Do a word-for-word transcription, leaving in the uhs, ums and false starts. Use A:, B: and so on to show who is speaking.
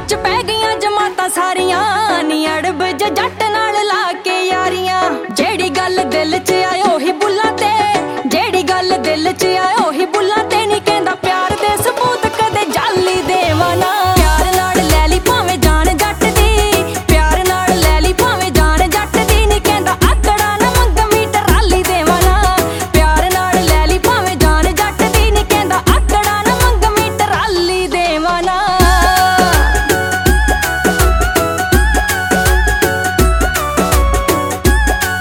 A: विच पै गईयां जमातां सारियां नी अड़ब ज जट नाल ला के यारियां जेड़ी गल दिल च आए ओही बुल्लां ते